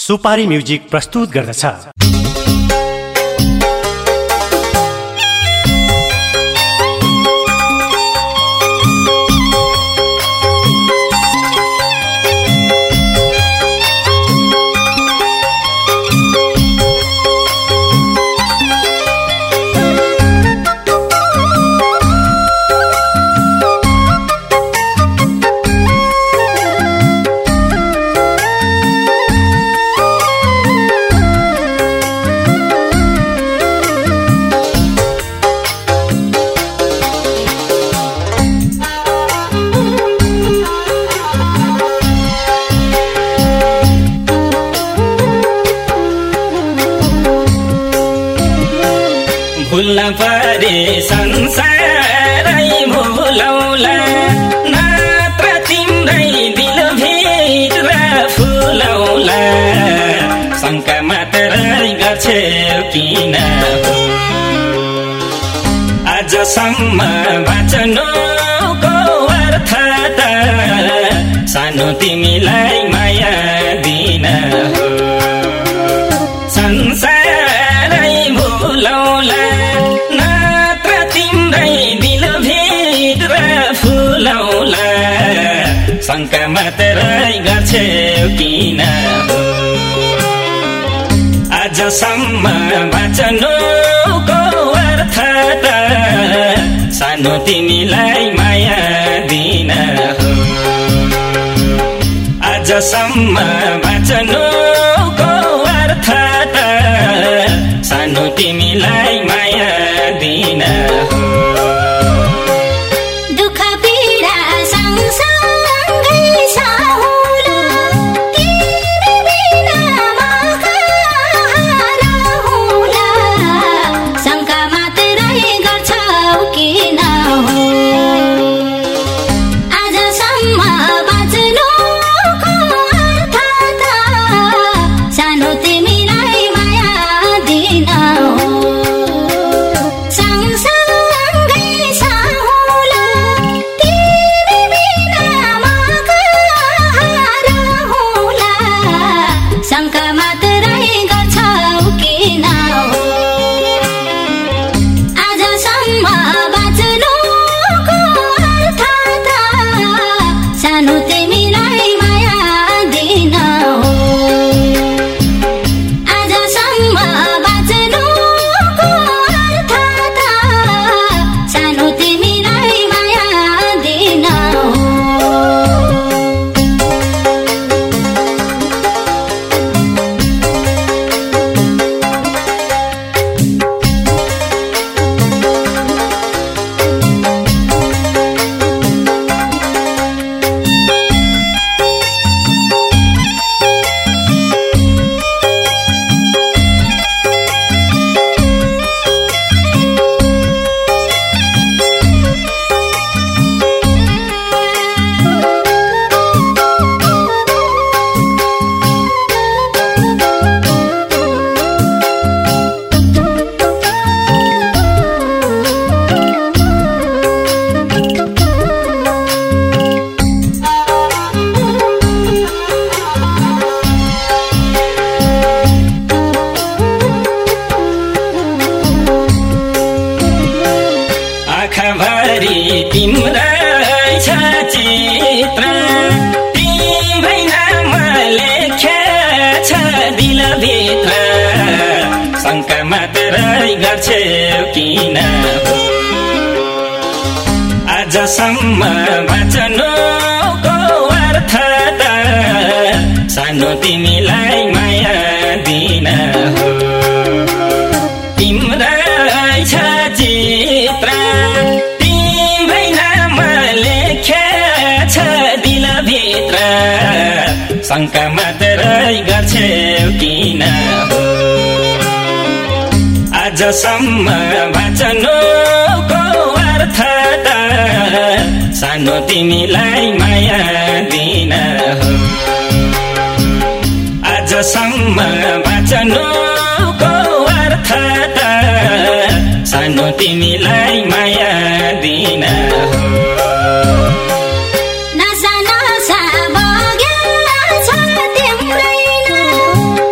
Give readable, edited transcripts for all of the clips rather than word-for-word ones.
सुपारी म्युजिक प्रस्तुत गर्दछ। भुल्न परे संसारै भुलौला नत्र तिम्रै दिलभित्र फुलौला शङ्का मात्रै गर्छौ किन आजसम्म बाँच्नुको अर्थ त सानो तिमीलाई माया दिन हो। संसारै भुलौला नत्र तिम्रै दिलभित्र फुलौला शङ्का मात्रै गर्छौ किन हो आजसम्म बाँच्नुको अर्थ त सानो तिमीलाई माया दिन हो। आजसम्म बाँच्नुको अर्थ त सानो तिमीलाई माया दिन हो। दुःख पीडा सँगसँगै सहुला तिमी बिना म कहाँ रहूला शङ्का मात्रै गर्छौ किन हो आजसम्म बाँच्नुको अर्थ त सानो तिमीलाई माया दिन हो। सँगसँगै सहुला तिमी बिना म कहाँ रहूला शङ्का मात्रै गर्छौ किन हो आजसम्म बाँच्नुको अर्थ त सानो तिमीलाई माया दिन हो। आजसम्म बाँच्नुको अर्थ त सानो तिमीलाई माया दिन हो। आँखाभरि तिम्रै छ चित्र तिम्रै नाम लेख्या छ दिलभित्र शङ्का मात्रै गर्छौ किन हो आजसम्म बाँच्नुको अर्थ त सानो तिमीलाई माया दिन हो। तिम्रै छ चित्र तिम्रै नाम लेख्या छ दिलभित्र शङ्का मात्रै गर्छौ किन हो आजसम्म बाँच्नुको अर्थ त सानो तिमीलाई माया दिन हो। आजसम्म बाँच्नुको अर्थ त सानो तिमीलाई माया दिन हो। नसा नसा बग्या छ तिम्रै नाम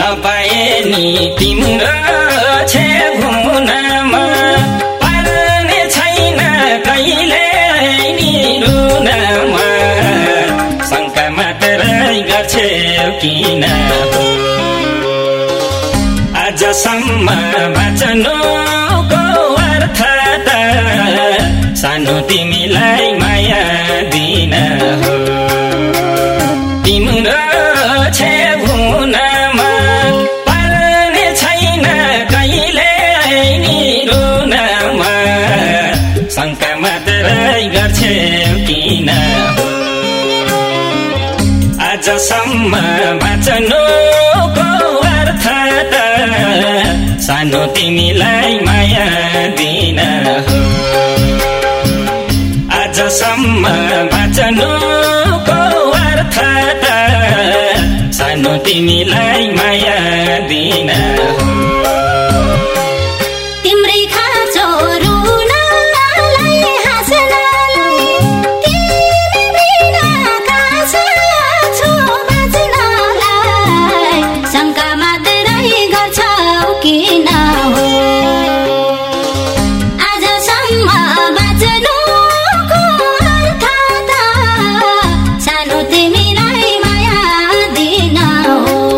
नपाए नि तिम्रो छेउनमा पर्ने छैन कहिले नि रुनमा शङ्का मात्रै गर्छौ किन हो आजसम्म बाँच्नुको अर्थ त सानो तिमीलाई माया दिन हो तिम्रो छेउनमा पर्ने छैन कहिले नि रुनमा शङ्का मात्रै गर्छौ किन हो आजसम्म बाँच्नुको अर्थ त सानो तिमीलाई माया दिन हो आजसम्म बाँच्नुको अर्थ त सानो तिमीलाई माया दिन हो तिम्रै खाँचो रुनालाई हाँस्नलाई तिमी बिना काँचो छु बाँच्नलाई शङ्का मात्रै गर्छौ किन हो आजसम्म बाँच्नुको अर्थ त सानो तिमीलाई माया दिन हो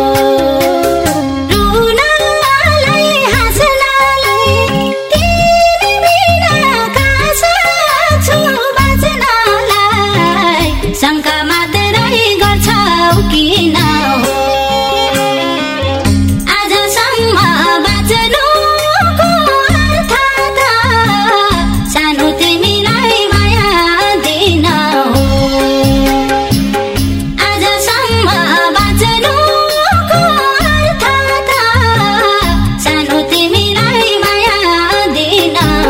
रुनालाई हाँस्नलाई तिमी बिना काँचो छु बाँच्नलाई शङ्का मात्रै गर्छौ किन हो आजसम्म बाँच्नुको अर्थ त सानो तिमीलाई माया दिन हो आजसम्म बाँच्नुको अर्थ त सानो तिमीलाई माया दिन हो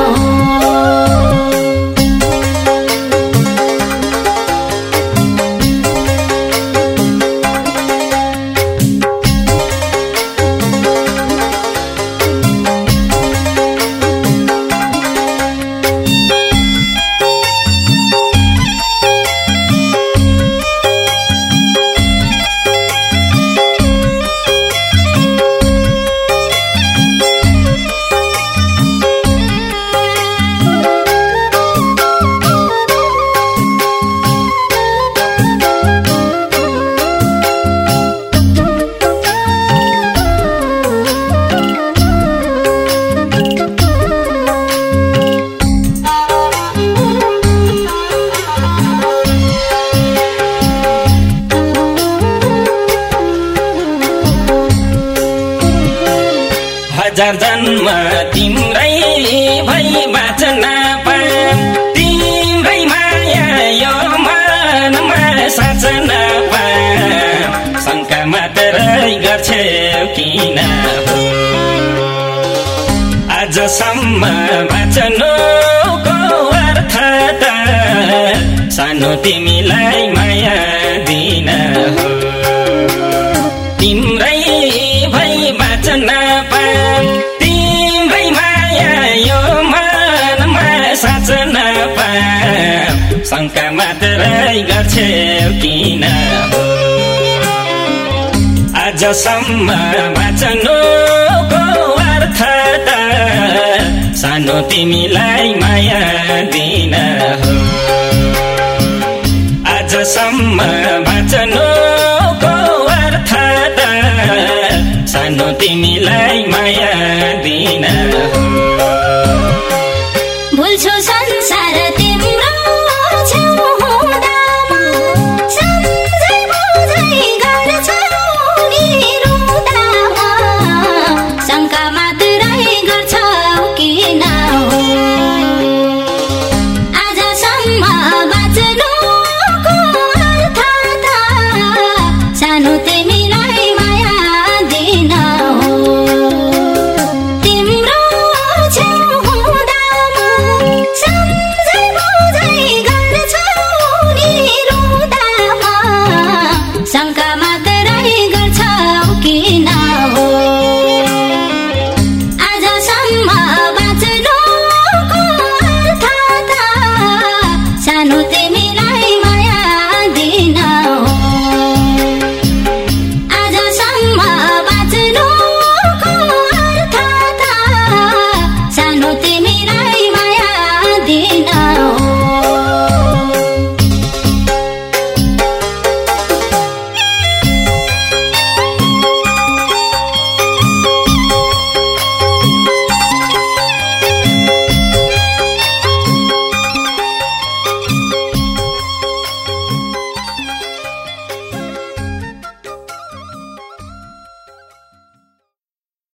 हजार जन्म तिम्रै भई बाँच्न पाए तिम्रै माया यो मनमा साँच्न पाए शङ्का मात्रै गर्छौ किन हो आजसम्म बाँच्नुको अर्थ त सानो तिमीलाई माया दिन हो तिम्रै भई बाँच्न पाए तिम्रै माया यो मनमा साँच्न पाए शङ्का मात्रै गर्छौ किन हो आजसम्म बाँच्नुको अर्थ त सानो तिमीलाई माया दिन हो आजसम्म बाँच्नुको अर्थ त सानो तिमीलाई माया दिन हो